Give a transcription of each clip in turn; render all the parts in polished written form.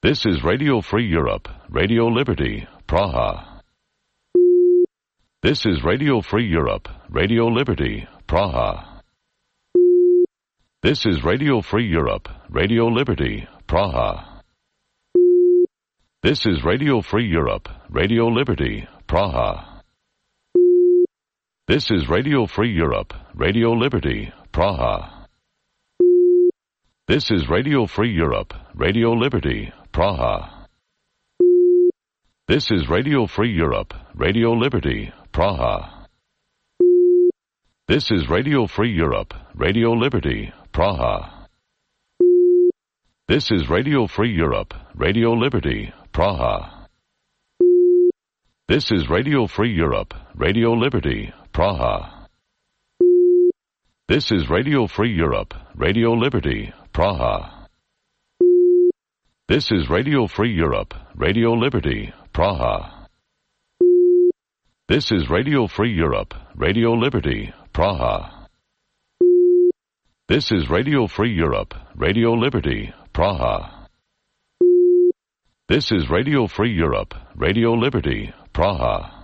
This is Radio Free Europe, Radio Liberty, Praha. This is Radio Free Europe, Radio Liberty, Praha. This is Radio Free Europe, Radio Liberty, Praha. This is Radio Free Europe, Radio Liberty, Praha. This is Radio Free Europe, Radio Liberty, Praha. This is Radio Free Europe, Radio Liberty, Praha. This is Radio Free Europe, Radio Liberty, Praha. This is Radio Free Europe, Radio Liberty, Praha. This is Radio Free Europe, Radio Liberty, Praha. This is Radio Free Europe, Radio Liberty, Praha. This is Radio Free Europe, Radio Liberty, Praha. This is Radio Free Europe, Radio Liberty, Praha. This is Radio Free Europe, Radio Liberty, Praha. This is Radio Free Europe, Radio Liberty, Praha. This is Radio Free Europe, Radio Liberty, Praha.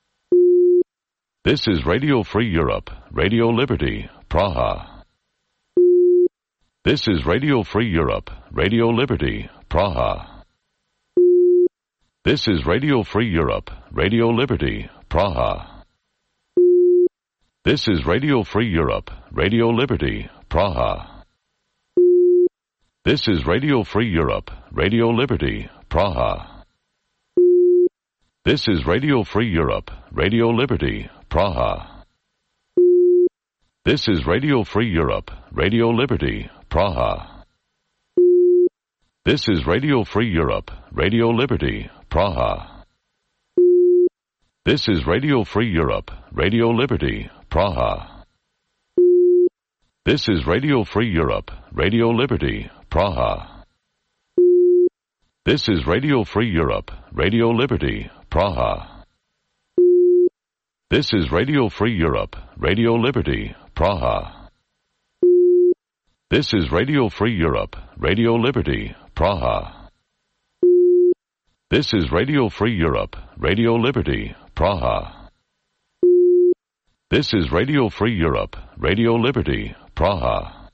This is Radio Free Europe, Radio Liberty, Praha. This is Radio Free Europe, Radio Liberty, Praha. This is Radio Free Europe, Radio Liberty, Praha. This is Radio Free Europe, Radio Liberty, Praha. This is Radio Free Europe, Radio Liberty, Praha. This is Radio Free Europe, Radio Liberty, Praha. This is Radio Free Europe, Radio Liberty, Praha. This is Radio Free Europe, Radio Liberty, Praha. This is Radio Free Europe, Radio Liberty, Praha. This is Radio Free Europe, Radio Liberty, Praha. This is Radio Free Europe, Radio Liberty, Praha. This is Radio Free Europe, Radio Liberty, Praha. This is Radio Free Europe, Radio Liberty, Praha. This is Radio Free Europe, Radio Liberty, Praha. This is Radio Free Europe, Radio Liberty, Praha.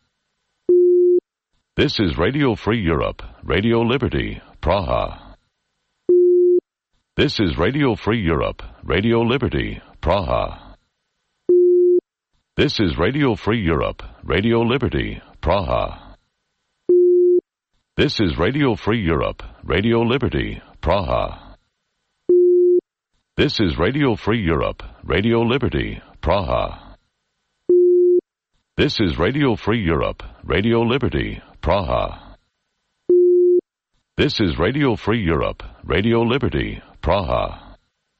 This is Radio Free Europe, Radio Liberty, Praha. This is Radio Free Europe, Radio Liberty, Praha. This is Radio Free Europe, Radio Liberty, Praha. This is Radio Free Europe, Radio Liberty, Praha. This is Radio Free Europe, Radio Liberty, Praha. This is Radio Free Europe, Radio Liberty, Praha. This is Radio Free Europe, Radio Liberty, Praha.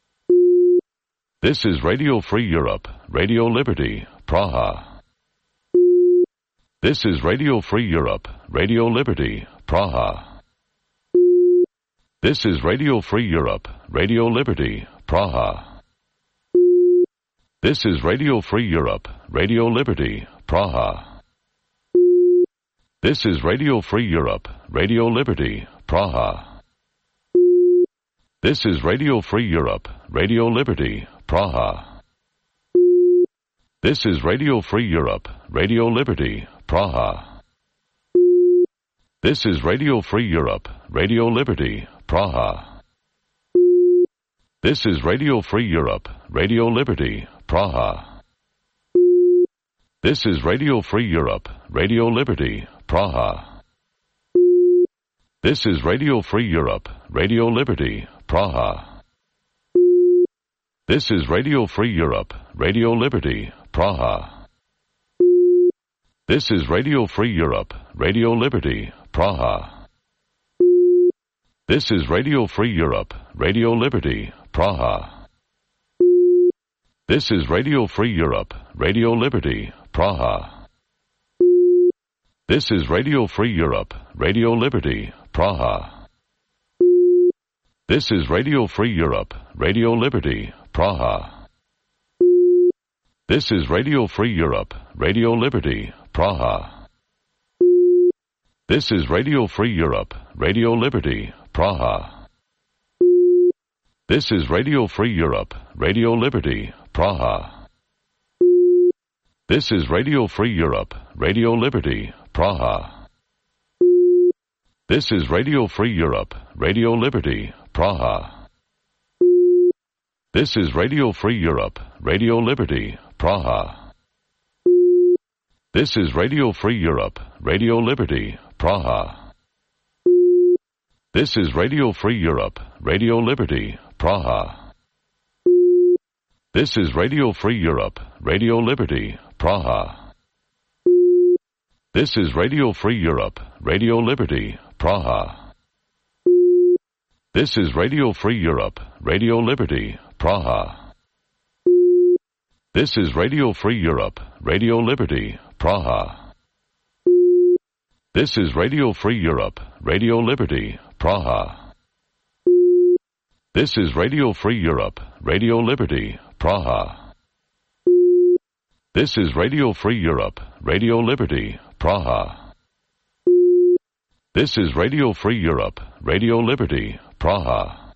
This is Radio Free Europe, Radio Liberty, Praha. This is Radio Free Europe, Radio Liberty, Praha. This is Radio Free Europe, Radio Liberty, Praha. This is Radio Free Europe, Radio Liberty, Praha. This is Radio Free Europe, Radio Liberty, Praha. This is Radio Free Europe, Radio Liberty, Praha. This is Radio Free Europe, Radio Liberty, Praha. This is Radio Free Europe, Radio Liberty, Praha. This is Radio Free Europe, Radio Liberty, Praha. This is Radio Free Europe, Radio Liberty, Praha. This is Radio Free Europe, Radio Liberty, Praha. This is Radio Free Europe, Radio Liberty, Praha. This is Radio Free Europe, Radio Liberty, Praha. This is Radio Free Europe, Radio Liberty, Praha. This is Radio Free Europe, Radio Liberty, Praha. This is Radio Free Europe, Radio Liberty, Praha. This is Radio Free Europe, Radio Liberty, Praha. This is Radio Free Europe, Radio Liberty, Praha. This is Radio Free Europe, Radio Liberty, Praha. This is Radio Free Europe, Radio Liberty, Praha. This is Radio Free Europe, Radio Liberty, Praha. This is Radio Free Europe, Radio Liberty, Praha. This is Radio Free Europe, Radio Liberty, Praha. This is Radio Free Europe, Radio Liberty, Praha. This is Radio Free Europe, Radio Liberty, Praha. This is Radio Free Europe, Radio Liberty, Praha. This is Radio Free Europe, Radio Liberty, Praha. This is Radio Free Europe, Radio Liberty, Praha. This is Radio Free Europe, Radio Liberty, Praha. This is Radio Free Europe, Radio Liberty, Praha. This is Radio Free Europe, Radio Liberty, Praha. This is Radio Free Europe, Radio Liberty, Praha. This is Radio Free Europe, Radio Liberty, Praha.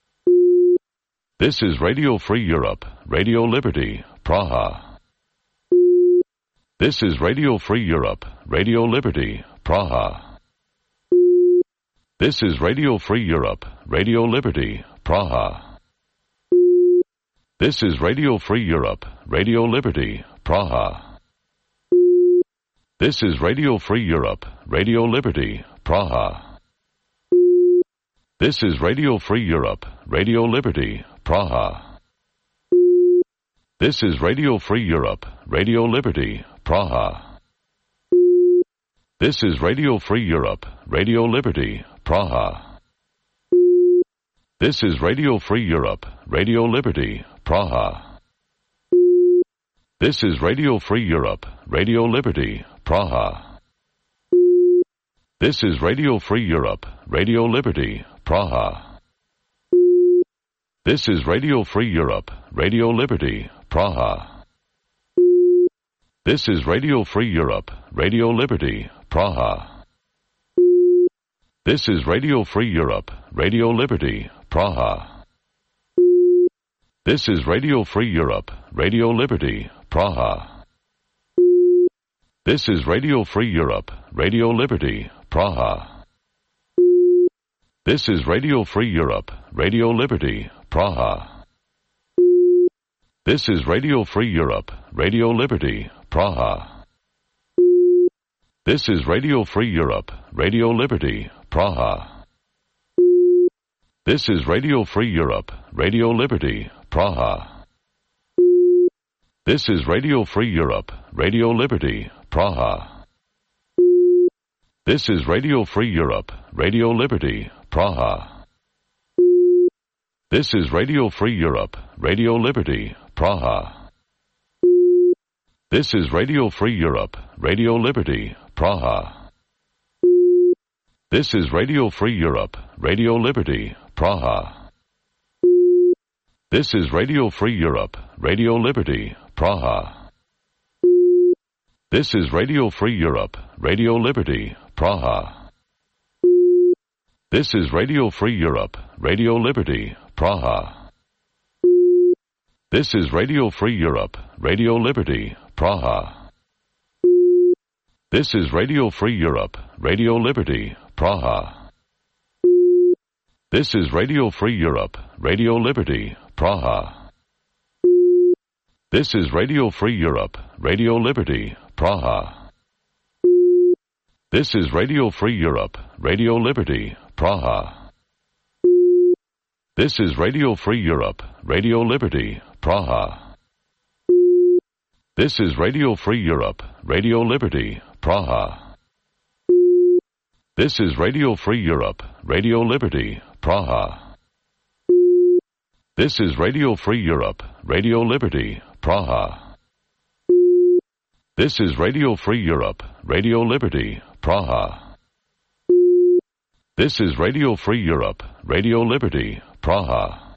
This is Radio Free Europe, Radio Liberty, Praha. This is Radio Free Europe, Radio Liberty, Praha. This is Radio Free Europe, Radio Liberty, Praha. This is Radio Free Europe, Radio Liberty, Praha. This is Radio Free Europe, Radio Liberty, Praha. This is Radio Free Europe, Radio Liberty, Praha. This is Radio Free Europe, Radio Liberty, Praha. This is Radio Free Europe, Radio Liberty, Praha. This is Radio Free Europe, Radio Liberty, Praha. This is Radio Free Europe, Radio Liberty, Praha. This is Radio Free Europe, Radio Liberty, Praha. This is Radio Free Europe, Radio Liberty, Praha. This is Radio Free Europe, Radio Liberty, Praha. This is Radio Free Europe, Radio Liberty, Praha. This is Radio Free Europe, Radio Liberty, Praha. This is Radio Free Europe, Radio Liberty, Praha. This is Radio Free Europe, Radio Liberty, Praha. This is Radio Free Europe, Radio Liberty, Praha. This is Radio Free Europe, Radio Liberty, Praha. This is Radio Free Europe, Radio Liberty, Praha. This is Radio Free Europe, Radio Liberty, Praha. This is Radio Free Europe, Radio Liberty, Praha. This is Radio Free Europe, Radio Liberty, Praha. This is Radio Free Europe, Radio Liberty, Praha. This is Radio Free Europe, Radio Liberty, Praha. This is Radio Free Europe, Radio Liberty, Praha. This is Radio Free Europe, Radio Liberty, Praha. This is Radio Free Europe, Radio Liberty, Praha. This is Radio Free Europe, Radio Liberty, Praha. This is Radio Free Europe, Radio Liberty, Praha. This is Radio Free Europe, Radio Liberty, Praha. This is Radio Free Europe, Radio Liberty, Praha. This is Radio Free Europe, Radio Liberty, Praha. This is Radio Free Europe, Radio Liberty, Praha. This is Radio Free Europe, Radio Liberty, Praha. This is Radio Free Europe, Radio Liberty, Praha. This is Radio Free Europe, Radio Liberty, Praha. This is Radio Free Europe, Radio Liberty, Praha. This is Radio Free Europe, Radio Liberty, Praha.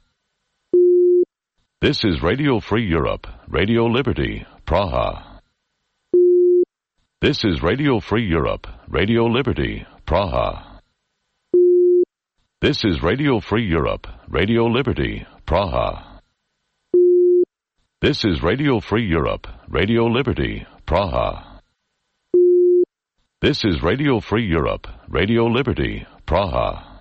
This is Radio Free Europe, Radio Liberty, Praha. This is Radio Free Europe, Radio Liberty, Praha. This is Radio Free Europe, Radio Liberty, Praha. This is Radio Free Europe, Radio Liberty, Praha. This is Radio Free Europe, Radio Liberty, Praha.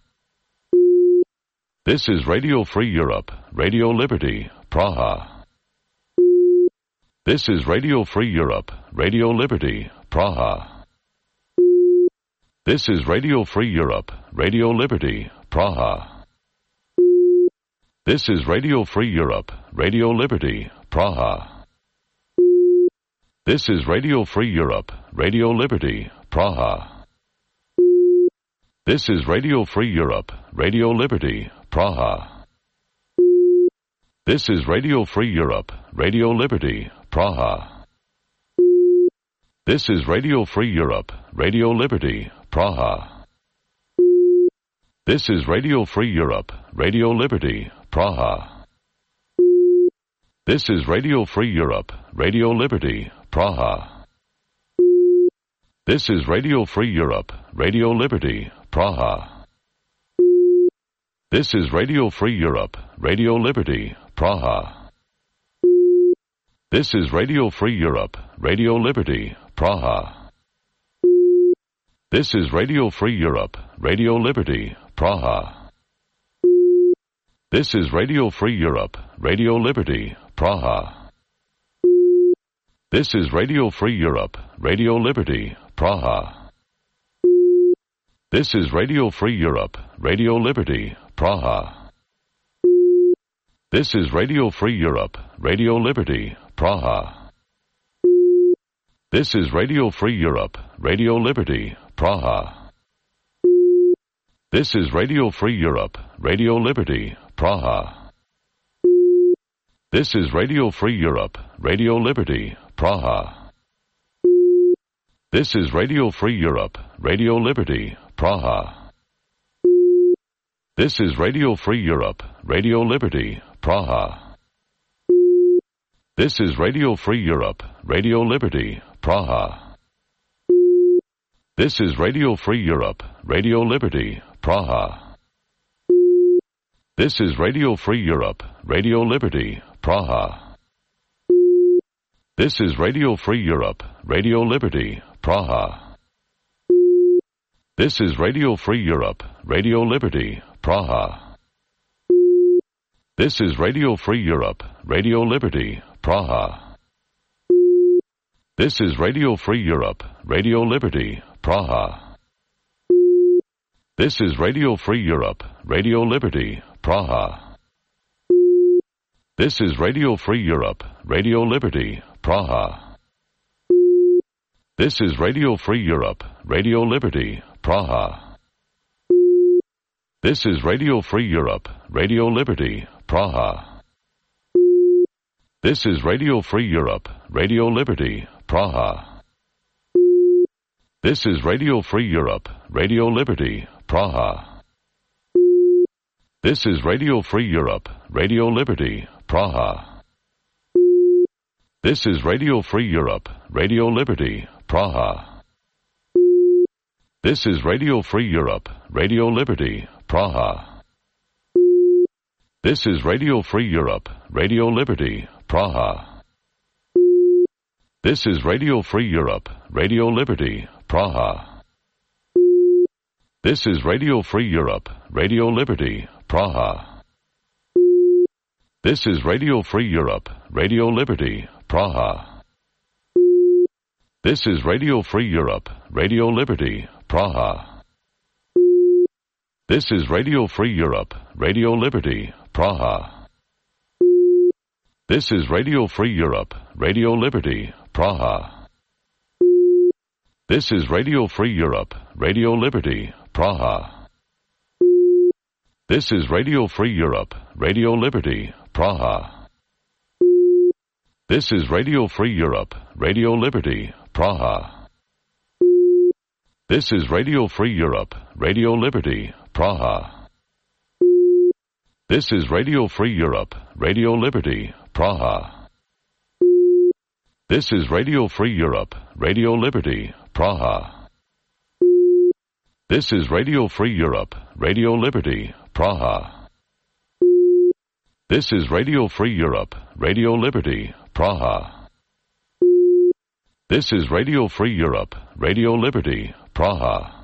This is Radio Free Europe, Radio Liberty, Praha. This is Radio Free Europe, Radio Liberty, Praha. This is Radio Free Europe, Radio Liberty, Praha. This is Radio Free Europe, Radio Liberty, Praha. This is Radio Free Europe, Radio Liberty, Praha. This is Radio Free Europe, Radio Liberty, Praha. This is Radio Free Europe, Radio Liberty, Praha. This is Radio Free Europe, Radio Liberty, Praha. This is Radio Free Europe, Radio Liberty, Praha. This is Radio Free Europe, Radio Liberty, Praha. This is Radio Free Europe, Radio Liberty, Praha. This is Radio Free Europe, Radio Liberty, Praha. This is Radio Free Europe, Radio Liberty, Praha. This is Radio Free Europe, Radio Liberty, Praha. This is Radio Free Europe, Radio Liberty, Praha. This is Radio Free Europe, Radio Liberty, Praha. This is Radio Free Europe, Radio Liberty, Praha. This is Radio Free Europe, Radio Liberty, Praha. This is Radio Free Europe, Radio Liberty, Praha. This is Radio Free Europe, Radio Liberty, Praha. This is Radio Free Europe, Radio Liberty, Praha. This is Radio Free Europe, Radio Liberty, Praha. This is Radio Free Europe, Radio Liberty, Praha. This is Radio Free Europe, Radio Liberty, Praha. This is Radio Free Europe, Radio Liberty, Praha. This is Radio Free Europe, Radio Liberty, Praha. This is Radio Free Europe, Radio Liberty, Praha. This is Radio Free Europe, Radio Liberty, Praha. This is Radio Free Europe, Radio Liberty, Praha. This is Radio Free Europe, Radio Liberty, Praha. This is Radio Free Europe, Radio Liberty, Praha. This is Radio Free Europe, Radio Liberty, Praha. This is Radio Free Europe, Radio Liberty, Praha. This is Radio Free Europe, Radio Liberty, Praha. This is Radio Free Europe, Radio Liberty, Praha. This is Radio Free Europe, Radio Liberty, Praha. This is Radio Free Europe, Radio Liberty, Praha. This is Radio Free Europe, Radio Liberty, Praha. This is Radio Free Europe, Radio Liberty, Praha. This is Radio Free Europe, Radio Liberty, Praha. This is Radio Free Europe, Radio Liberty, Praha. This is Radio Free Europe, Radio Liberty, Praha. This is Radio Free Europe, Radio Liberty, Praha. This is Radio Free Europe, Radio Liberty, Praha. This is Radio Free Europe, Radio Liberty, Praha. This is Radio Free Europe, Radio Liberty, Praha. This is Radio Free Europe, Radio Liberty, Praha. This is Radio Free Europe, Radio Liberty, Praha. This is Radio Free Europe, Radio Liberty, Praha. This is Radio Free Europe, Radio Liberty, Praha. This is Radio Free Europe, Radio Liberty, Praha. This is Radio Free Europe, Radio Liberty, Praha. This is Radio Free Europe, Radio Liberty, Praha. This is Radio Free Europe, Radio Liberty, Praha. This is Radio Free Europe, Radio Liberty, Praha.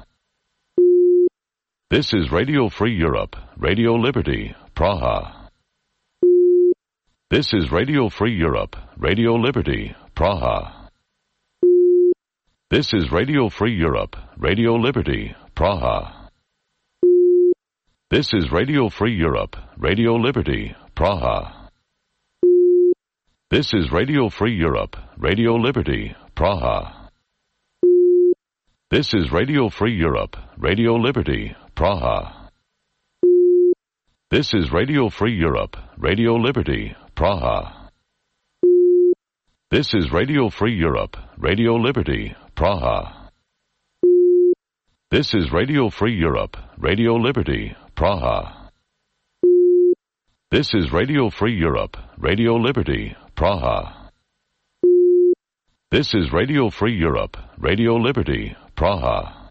This is Radio Free Europe, Radio Liberty, Praha. This is Radio Free Europe, Radio Liberty, Praha. This is Radio Free Europe, Radio Liberty, Praha. This is Radio Free Europe, Radio Liberty, Praha. This is Radio Free Europe, Radio Liberty, Praha. This is Radio Free Europe, Radio Liberty, Praha. This is Radio Free Europe, Radio Liberty, Praha. This is Radio Free Europe, Radio Liberty, Praha. This is Radio Free Europe, Radio Liberty, Praha. This is Radio Free Europe, Radio Liberty, Praha. This is Radio Free Europe, Radio Liberty, Praha.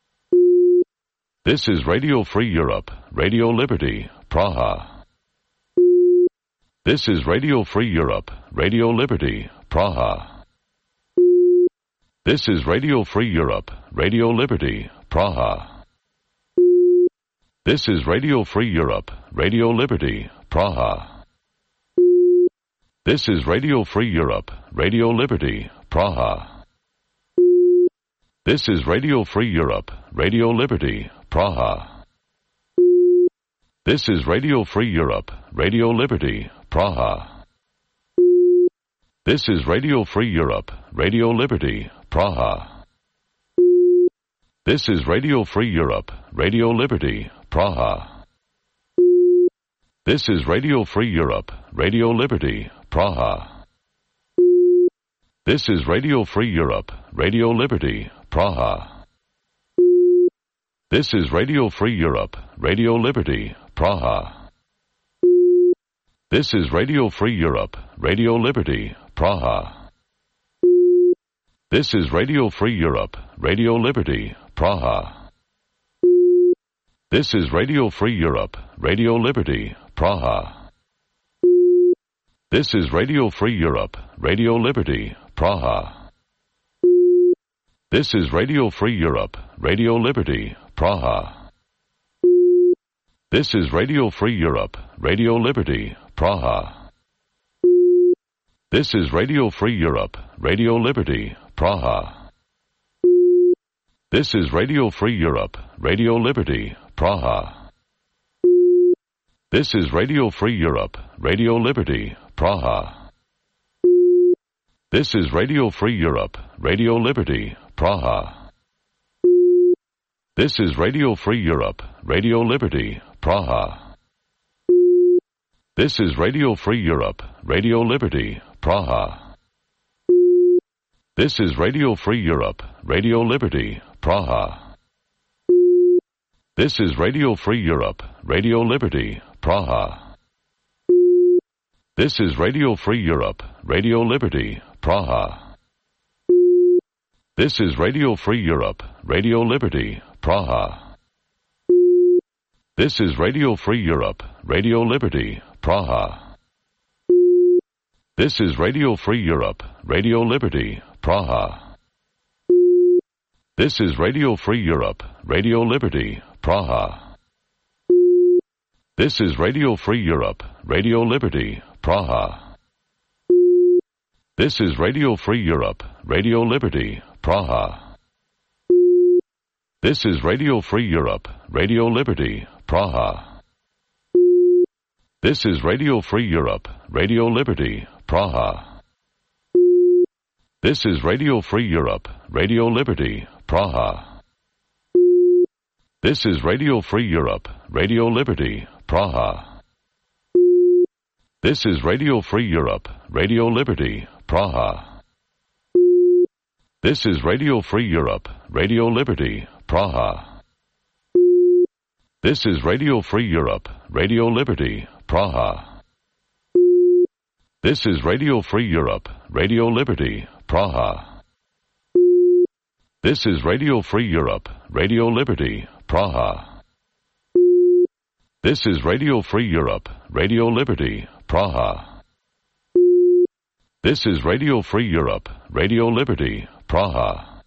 This is Radio Free Europe, Radio Liberty, Praha. This is Radio Free Europe, Radio Liberty, Praha. This is Radio Free Europe, Radio Liberty, Praha. This is Radio Free Europe, Radio Liberty, Praha. This is Radio Free Europe, Radio Liberty, Praha. This is Radio Free Europe, Radio Liberty, Praha. This is Radio Free Europe, Radio Liberty, Praha. This is Radio Free Europe, Radio Liberty, Praha. This is Radio Free Europe, Radio Liberty, Praha. This is Radio Free Europe, Radio Liberty, Praha. This is Radio Free Europe, Radio Liberty, Praha. This is Radio Free Europe, Radio Liberty, Praha. This is Radio Free Europe, Radio Liberty, Praha. This is Radio Free Europe, Radio Liberty, Praha. This is Radio Free Europe, Radio Liberty, Praha. This is Radio Free Europe, Radio Liberty, Praha. This is Radio Free Europe, Radio Liberty, Praha. This is Radio Free Europe, Radio Liberty, Praha. This is Radio Free Europe, Radio Liberty, Praha. This is Radio Free Europe, Radio Liberty, Praha. This is Radio Free Europe, Radio Liberty, Praha. This is Radio Free Europe, Radio Liberty, Praha. This is Radio Free Europe, Radio Liberty, Praha. This is Radio Free Europe, Radio Liberty, Praha. This is Radio Free Europe, Radio Liberty, Praha. This is Radio Free Europe, Radio Liberty, Praha. This is Radio Free Europe, Radio Liberty, Praha. This is Radio Free Europe, Radio Liberty, Praha. This is Radio Free Europe, Radio Liberty, Praha. This is Radio Free Europe, Radio Liberty, Praha. This is Radio Free Europe, Radio Liberty, Praha. This is Radio Free Europe, Radio Liberty, Praha. This is Radio Free Europe, Radio Liberty, Praha. This is Radio Free Europe, Radio Liberty, Praha. This is Radio Free Europe, Radio Liberty, Praha. This is Radio Free Europe, Radio Liberty, Praha. This is Radio Free Europe, Radio Liberty, Praha. This is Radio Free Europe, Radio Liberty, Praha. This is Radio Free Europe, Radio Liberty, Praha. This is Radio Free Europe, Radio Liberty, Praha. This is Radio Free Europe, Radio Liberty, Praha. This is Radio Free Europe, Radio Liberty, Praha. This is Radio Free Europe, Radio Liberty, Praha. This is Radio Free Europe, Radio Liberty, Praha.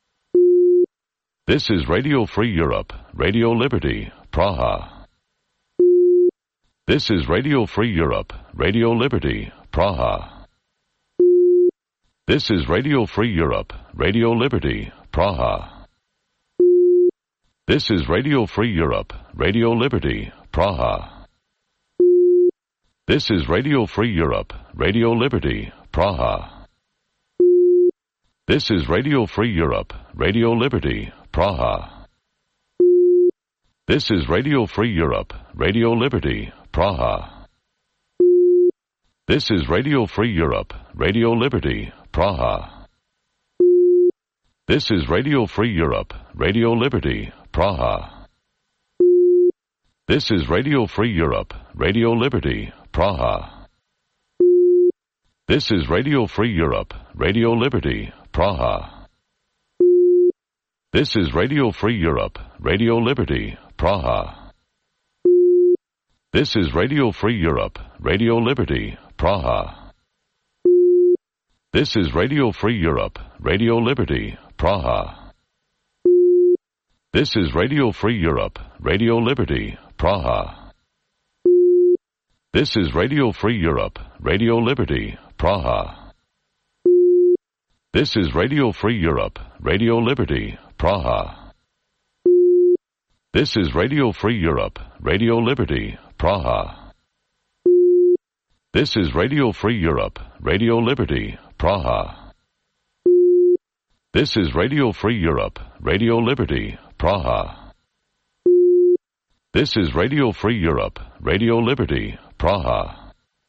This is Radio Free Europe, Radio Liberty, Praha. This is Radio Free Europe, Radio Liberty, Praha. This is Radio Free Europe, Radio Liberty, Praha. This is Radio Free Europe, Radio Liberty, Praha. This is Radio Free Europe, Radio Liberty, Praha. This is Radio Free Europe, Radio Liberty, Praha. This is Radio Free Europe, Radio Liberty, Praha. This is Radio Free Europe, Radio Liberty, Praha. This is Radio Free Europe, Radio Liberty, Praha. This is Radio Free Europe, Radio Liberty, Praha. This is Radio Free Europe, Radio Liberty, Praha. This is Radio Free Europe, Radio Liberty, Praha. This is Radio Free Europe, Radio Liberty, Praha. This is Radio Free Europe, Radio Liberty, Praha. This is Radio Free Europe, Radio Liberty, Praha. This is Radio Free Europe, Radio Liberty, Praha. This is Radio Free Europe, Radio Liberty, Praha. This is Radio Free Europe, Radio Liberty, Praha. This is Radio Free Europe, Radio Liberty, Praha. This is Radio Free Europe, Radio Liberty, Praha. This is Radio Free Europe, Radio Liberty, Praha.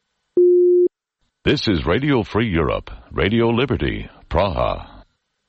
This is Radio Free Europe, Radio Liberty, Praha.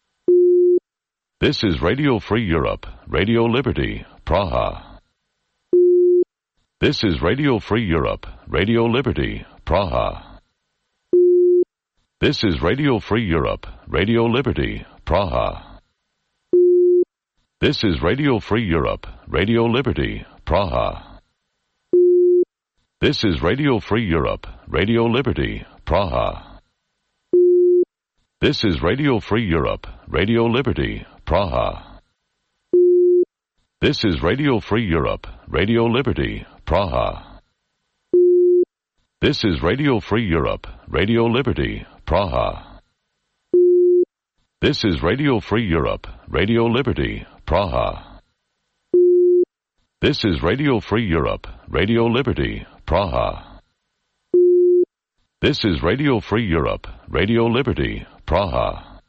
This is Radio Free Europe, Radio Liberty, Praha. This is Radio Free Europe, Radio Liberty, Praha. This is Radio Free Europe, Radio Liberty, Praha. This is Radio Free Europe, Radio Liberty, Praha. This is Radio Free Europe, Radio Liberty, Praha. This is Radio Free Europe, Radio Liberty, Praha. This is Radio Free Europe, Radio Liberty, Praha. This is Radio Free Europe, Radio Liberty, Praha. This is Radio Free Europe, Radio Liberty, Praha. This is Radio Free Europe, Radio Liberty, Praha. This is Radio Free Europe, Radio Liberty, Praha.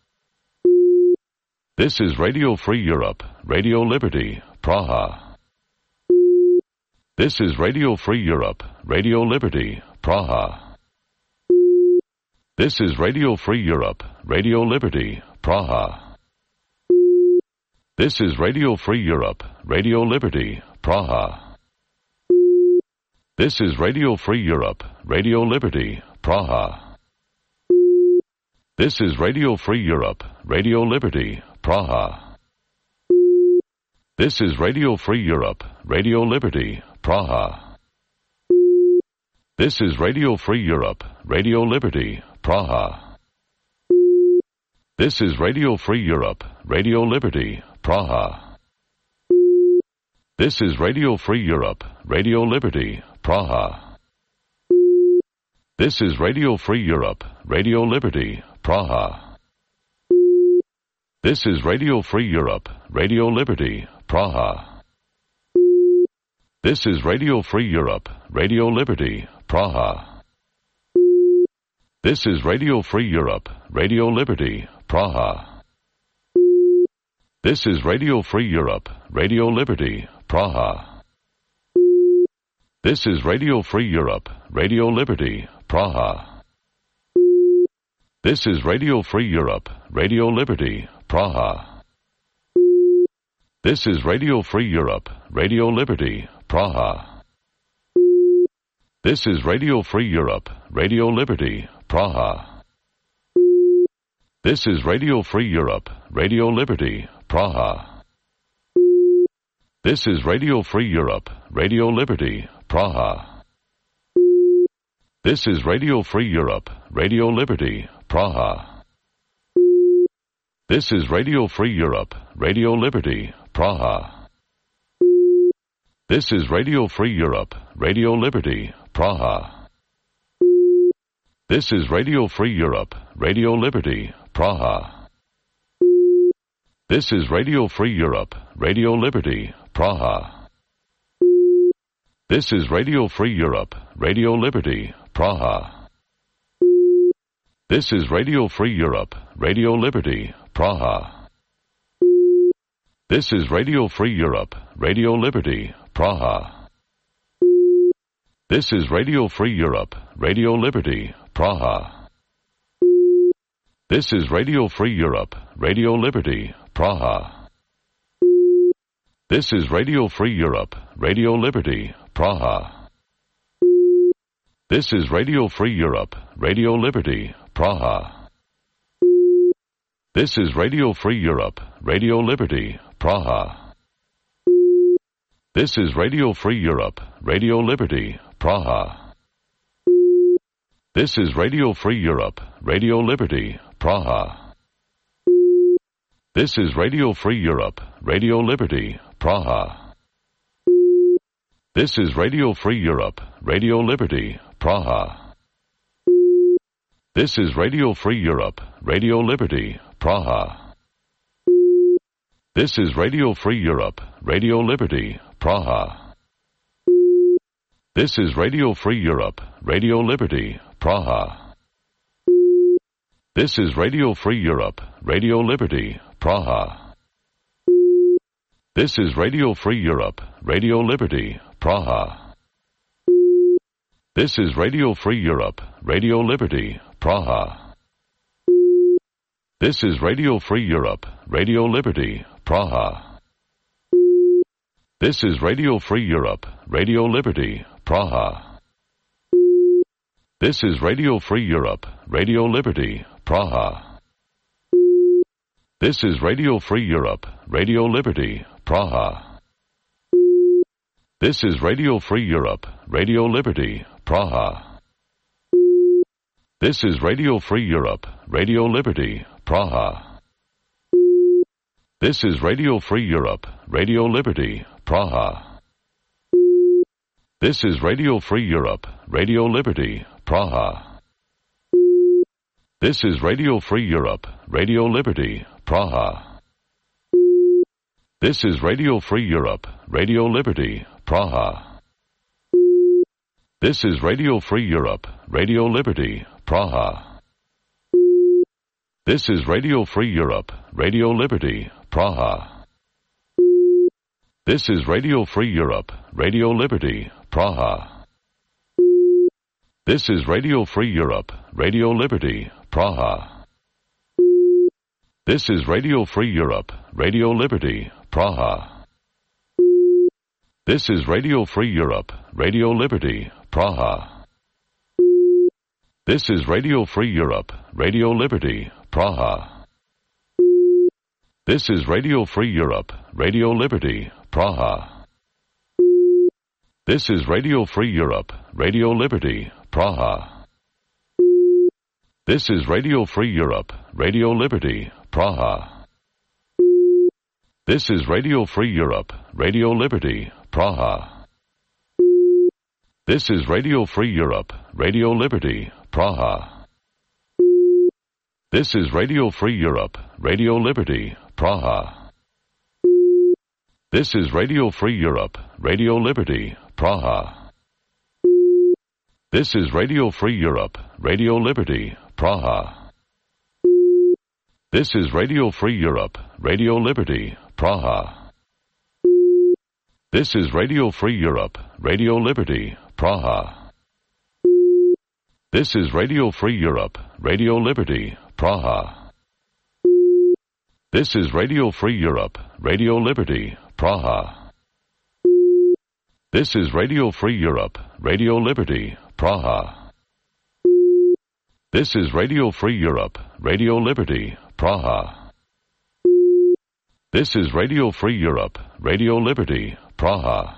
This is Radio Free Europe, Radio Liberty, Praha. This is Radio Free Europe, Radio Liberty, Praha. This is Radio Free Europe, Radio Liberty, Praha. This is Radio Free Europe, Radio Liberty, Praha. This is Radio Free Europe, Radio Liberty, Praha. This is Radio Free Europe, Radio Liberty, Praha. This is Radio Free Europe, Radio Liberty, Praha. This is Radio Free Europe, Radio Liberty, Praha. This is Radio Free Europe, Radio Liberty, Praha. This is Radio Free Europe, Radio Liberty, Praha. This is Radio Free Europe, Radio Liberty, Praha. This is Radio Free Europe, Radio Liberty, Praha. This is Radio Free Europe, Radio Liberty, Praha. This is Radio Free Europe, Radio Liberty, Praha. This is Radio Free Europe, Radio Liberty, Praha. This is Radio Free Europe, Radio Liberty, Praha. This is Radio Free Europe, Radio Liberty, Praha. This is Radio Free Europe, Radio Liberty, Praha. This is Radio Free Europe, Radio Liberty, Praha. This is Radio Free Europe, Radio Liberty, Praha. This is Radio Free Europe, Radio Liberty, Praha. This is Radio Free Europe, Radio Liberty, Praha. This is Radio Free Europe, Radio Liberty, Praha. This is Radio Free Europe, Radio Liberty, Praha. This is Radio Free Europe, Radio Liberty, Praha. This is Radio Free Europe, Radio Liberty, Praha. This is Radio Free Europe, Radio Liberty, Praha. This is Radio Free Europe, Radio Liberty, Praha. This is Radio Free Europe, Radio Liberty, Praha. This is Radio Free Europe, Radio Liberty, Praha. This is Radio Free Europe, Radio Liberty, Praha. This is Radio Free Europe, Radio Liberty, Praha. This is Radio Free Europe, Radio Liberty, Praha. This is Radio Free Europe, Radio Liberty, Praha. This is Radio Free Europe, Radio Liberty, Praha. This is Radio Free Europe, Radio Liberty, Praha. This is Radio Free Europe, Radio Liberty, Praha. This is Radio Free Europe, Radio Liberty, Praha. This is Radio Free Europe, Radio Liberty, Praha. This is Radio Free Europe, Radio Liberty, Praha. This is Radio Free Europe, Radio Liberty, Praha. This is Radio Free Europe, Radio Liberty, Praha. This is Radio Free Europe, Radio Liberty, Praha. This is Radio Free Europe, Radio Liberty, Praha. This is Radio Free Europe, Radio Liberty, Praha. This is Radio Free Europe, Radio Liberty, Praha. This is Radio Free Europe, Radio Liberty, Praha. This is Radio Free Europe, Radio Liberty, Praha. This is Radio Free Europe, Radio Liberty, Praha. This is Radio Free Europe, Radio Liberty, Praha. This is Radio Free Europe, Radio Liberty, Praha. This is Radio Free Europe, Radio Liberty, Praha. This is Radio Free Europe, Radio Liberty, Praha. This is Radio Free Europe, Radio Liberty, Praha. This is Radio Free Europe, Radio Liberty, Praha. This is Radio Free Europe, Radio Liberty, Praha. This is Radio Free Europe, Radio Liberty, Praha. This is Radio Free Europe, Radio Liberty, Praha. This is Radio Free Europe, Radio Liberty, Praha. This is Radio Free Europe, Radio Liberty, Praha. This is Radio Free Europe, Radio Liberty, Praha. This is Radio Free Europe, Radio Liberty, Praha. This is Radio Free Europe, Radio Liberty, Praha. This is Radio Free Europe, Radio Liberty, Praha. This is Radio Free Europe, Radio Liberty, Praha. This is Radio Free Europe, Radio Liberty, Praha. This is Radio Free Europe, Radio Liberty, Praha. This is Radio Free Europe, Radio Liberty, Praha. This is Radio Free Europe, Radio Liberty, Praha. This is Radio Free Europe, Radio Liberty, Praha. This is Radio Free Europe, Radio Liberty, Praha. This is Radio Free Europe, Radio Liberty, Praha. This is Radio Free Europe, Radio Liberty, Praha. This is Radio Free Europe, Radio Liberty, Praha. This is Radio Free Europe, Radio Liberty, Praha. This is Radio Free Europe, Radio Liberty, Praha.